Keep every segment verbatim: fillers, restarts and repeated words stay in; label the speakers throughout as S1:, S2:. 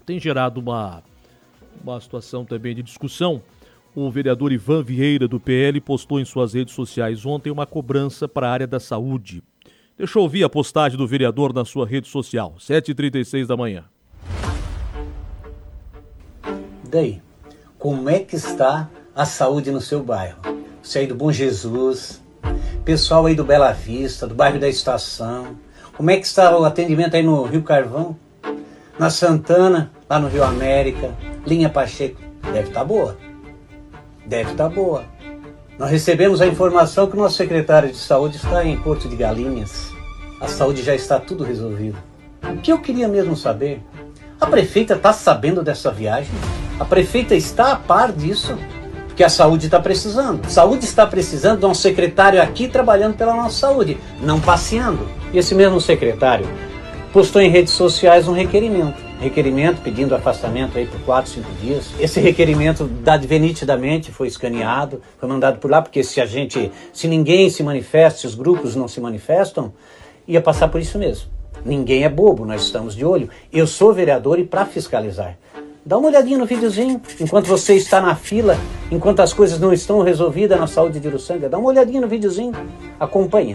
S1: tem gerado uma, uma situação também de discussão. O vereador Ivan Vieira, do P L, postou em suas redes sociais ontem uma cobrança para a área da saúde. Deixa eu ouvir a postagem do vereador na sua rede social, sete e trinta e seis da manhã.
S2: Daí, como é que está a saúde no seu bairro? Você aí do Bom Jesus, pessoal aí do Bela Vista, do bairro da Estação. Como é que está o atendimento aí no Rio Carvão? Na Santana, lá no Rio América, linha Pacheco. Deve estar boa. Deve estar boa. Nós recebemos a informação que o nosso secretário de saúde está em Porto de Galinhas. A saúde já está tudo resolvido. O que eu queria mesmo saber, a prefeita está sabendo dessa viagem? A prefeita está a par disso? Porque a saúde está precisando. A saúde está precisando de um secretário aqui trabalhando pela nossa saúde, não passeando. E esse mesmo secretário postou em redes sociais um requerimento. Requerimento pedindo afastamento aí por quatro, cinco dias. Esse requerimento, dado nitidamente, foi escaneado, foi mandado por lá, porque se a gente, se ninguém se manifesta, se os grupos não se manifestam, ia passar por isso mesmo. Ninguém é bobo, nós estamos de olho. Eu sou vereador e para fiscalizar. Dá uma olhadinha no videozinho, enquanto você está na fila, enquanto as coisas não estão resolvidas na saúde de Uruçanga. Dá uma olhadinha no videozinho, acompanha.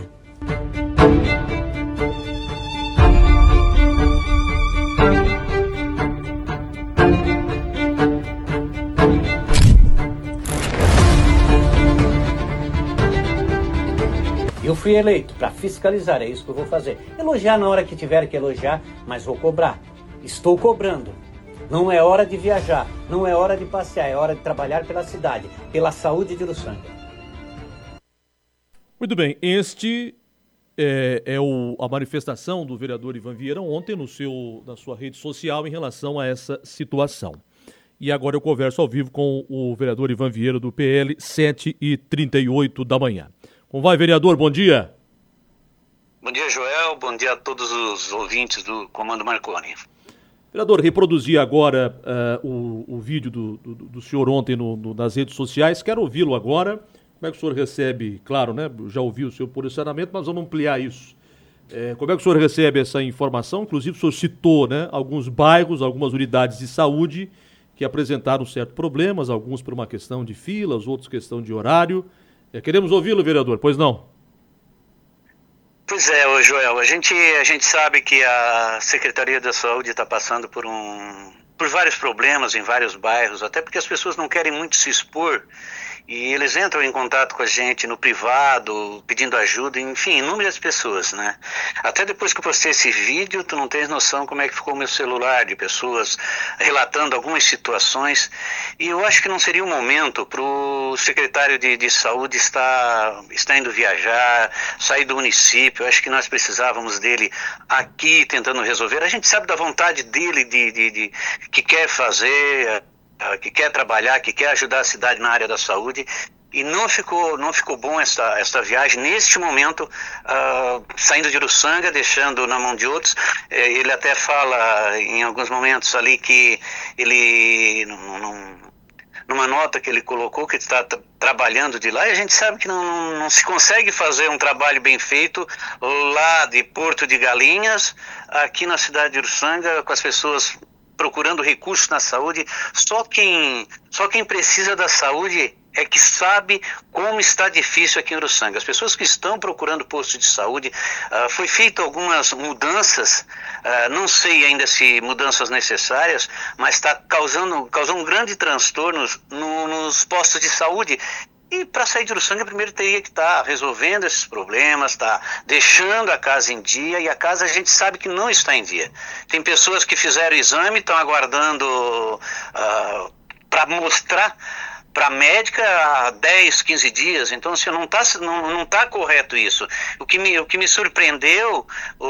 S2: Eu fui eleito para fiscalizar, é isso que eu vou fazer. Elogiar na hora que tiver que elogiar, mas vou cobrar. Estou cobrando. Não é hora de viajar, não é hora de passear, é hora de trabalhar pela cidade, pela saúde de Uruçanga.
S1: Muito bem, este é, é o, a manifestação do vereador Ivan Vieira ontem no seu, na sua rede social em relação a essa situação. E agora eu converso ao vivo com o vereador Ivan Vieira do P L, sete e trinta e oito da manhã. Como vai, vereador? Bom dia.
S3: Bom dia, Joel. Bom dia a todos os ouvintes do Comando Marconi.
S1: Vereador, reproduzi agora uh, o, o vídeo do, do, do senhor ontem no, no, nas redes sociais. Quero ouvi-lo agora. Como é que o senhor recebe? Claro, né? Já ouvi o seu posicionamento, mas vamos ampliar isso. É, como é que o senhor recebe essa informação? Inclusive, o senhor citou, né, alguns bairros, algumas unidades de saúde que apresentaram certos problemas, alguns por uma questão de filas, outros questão de horário. É, queremos ouvi-lo, vereador, pois não?
S3: Pois é, Joel, a gente, a gente sabe que a Secretaria da Saúde está passando por, um, por vários problemas em vários bairros, até porque as pessoas não querem muito se expor. E eles entram em contato com a gente no privado, pedindo ajuda, enfim, inúmeras pessoas, né? Até depois que eu postei esse vídeo, tu não tens noção como é que ficou o meu celular, de pessoas relatando algumas situações. E eu acho que não seria o momento para o secretário de, de saúde estar, estar indo viajar, sair do município. Eu acho que nós precisávamos dele aqui tentando resolver. A gente sabe da vontade dele, de, de, de que quer fazer, que quer trabalhar, que quer ajudar a cidade na área da saúde, e não ficou, não ficou bom essa, essa viagem, neste momento, uh, saindo de Uruçanga, deixando na mão de outros. Ele até fala em alguns momentos ali que ele, num, num, numa nota que ele colocou, que está tra- trabalhando de lá, e a gente sabe que não, não, não se consegue fazer um trabalho bem feito lá de Porto de Galinhas, aqui na cidade de Uruçanga, com as pessoas procurando recursos na saúde. Só quem, só quem precisa da saúde é que sabe como está difícil aqui em Uruçanga. As pessoas que estão procurando posto de saúde, uh, foi feito algumas mudanças, uh, não sei ainda se mudanças necessárias, mas está causando, causando grandes transtornos no, nos postos de saúde. E para sair de Uruçanga, primeiro teria que estar tá resolvendo esses problemas, estar tá deixando a casa em dia, e a casa a gente sabe que não está em dia. Tem pessoas que fizeram o exame, estão aguardando uh, para mostrar para a médica há dez, quinze dias. Então, assim, não está não, não tá correto isso. O que me, o que me surpreendeu...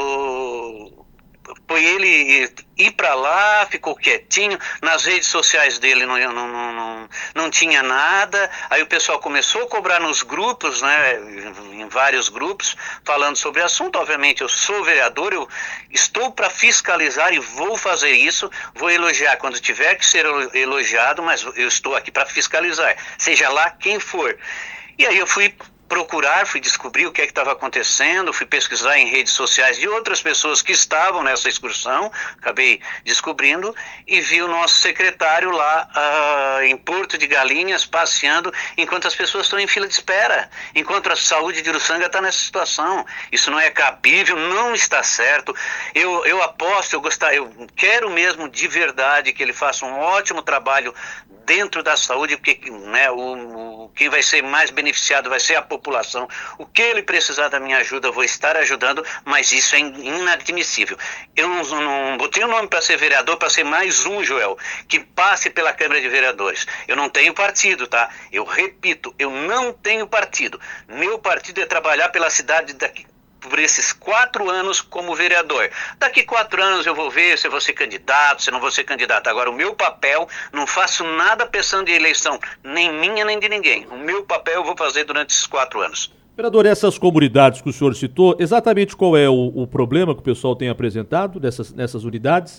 S3: O, foi ele ir para lá, ficou quietinho, nas redes sociais dele não, não, não, não, não tinha nada. Aí o pessoal começou a cobrar nos grupos, né, em vários grupos, falando sobre o assunto. Obviamente eu sou vereador, eu estou para fiscalizar e vou fazer isso, vou elogiar quando tiver que ser elogiado, mas eu estou aqui para fiscalizar, seja lá quem for. E aí eu fui procurar, fui descobrir o que é que estava acontecendo, fui pesquisar em redes sociais de outras pessoas que estavam nessa excursão, acabei descobrindo, e vi o nosso secretário lá uh, em Porto de Galinhas, passeando, enquanto as pessoas estão em fila de espera, enquanto a saúde de Uruçanga está nessa situação. Isso não é cabível, não está certo. Eu, eu aposto, eu, gostar, eu quero mesmo de verdade que ele faça um ótimo trabalho dentro da saúde, porque né, o, o, quem vai ser mais beneficiado vai ser a população. O que ele precisar da minha ajuda, eu vou estar ajudando, mas isso é inadmissível. Eu não, não botei o nome para ser vereador, para ser mais um, Joel, que passe pela Câmara de Vereadores. Eu não tenho partido, tá? Eu repito, eu não tenho partido. Meu partido é trabalhar pela cidade daqui, por esses quatro anos como vereador. Daqui quatro anos eu vou ver se eu vou ser candidato, se não vou ser candidato. Agora, o meu papel, não faço nada pensando em eleição, nem minha, nem de ninguém. O meu papel eu vou fazer durante esses quatro anos.
S1: Vereador, essas comunidades que o senhor citou, exatamente qual é o, o problema que o pessoal tem apresentado nessas, nessas unidades?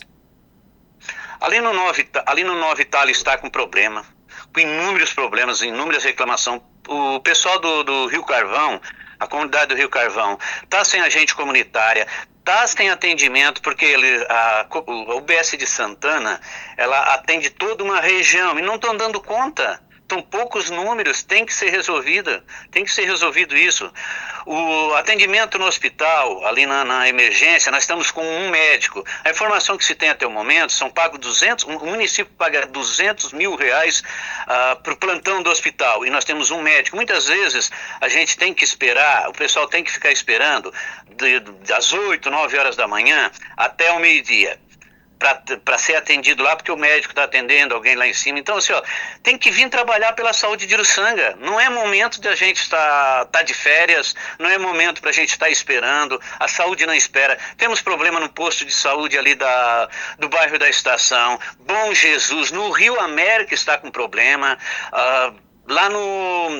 S3: Ali no Nova, ali no Nova Itália está com problema, com inúmeros problemas, inúmeras reclamações. O pessoal do, do Rio Carvão, a comunidade do Rio Carvão, está sem agente comunitária, está sem atendimento, porque ele, a, a U B S de Santana, ela atende toda uma região e não estão dando conta. São poucos números, tem que ser resolvido, tem que ser resolvido isso. O atendimento no hospital, ali na, na emergência, nós estamos com um médico. A informação que se tem até o momento, são pagos duzentos, o município paga duzentos mil reais uh, para o plantão do hospital, e nós temos um médico. Muitas vezes a gente tem que esperar, o pessoal tem que ficar esperando de, das oito, nove horas da manhã até o meio-dia, para ser atendido lá, porque o médico está atendendo alguém lá em cima. Então, assim, ó, tem que vir trabalhar pela saúde de Uruçanga. Não é momento de a gente estar tá de férias, não é momento para a gente estar tá esperando, a saúde não espera. Temos problema no posto de saúde ali da, do bairro da Estação, Bom Jesus, no Rio América está com problema, uh, lá no...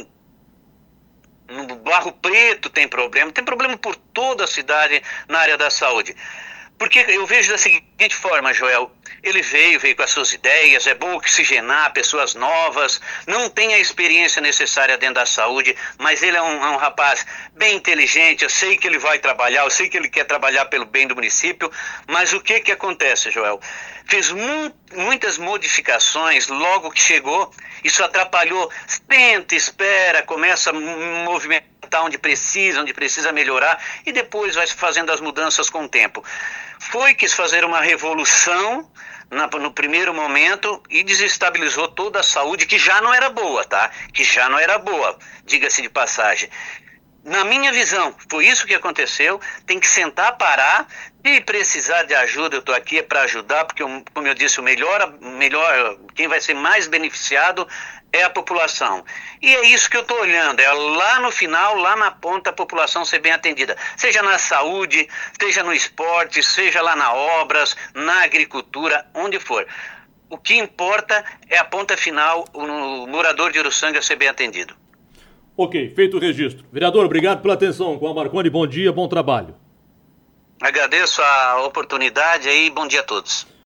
S3: no Barro Preto tem problema, tem problema por toda a cidade na área da saúde. Porque eu vejo da seguinte forma, Joel, ele veio, veio com as suas ideias, é bom oxigenar pessoas novas, não tem a experiência necessária dentro da saúde, mas ele é um, é um rapaz bem inteligente, eu sei que ele vai trabalhar, eu sei que ele quer trabalhar pelo bem do município, mas o que que acontece, Joel? Fez mu- muitas modificações logo que chegou, isso atrapalhou, tenta, espera, começa a movimentar onde precisa, onde precisa melhorar, e depois vai fazendo as mudanças com o tempo. Foi, quis fazer uma revolução na, no primeiro momento e desestabilizou toda a saúde, que já não era boa, tá? Que já não era boa, diga-se de passagem. Na minha visão, foi isso que aconteceu, tem que sentar, parar, e precisar de ajuda, eu estou aqui para ajudar, porque, como eu disse, o melhor, melhor, quem vai ser mais beneficiado é a população. E é isso que eu estou olhando, é lá no final, lá na ponta, a população ser bem atendida. Seja na saúde, seja no esporte, seja lá na obras, na agricultura, onde for. O que importa é a ponta final, o morador de Uruçanga ser bem atendido.
S1: Ok, feito o registro. Vereador, obrigado pela atenção. Com a Marconi, bom dia, bom trabalho.
S3: Agradeço a oportunidade aí, bom dia a todos.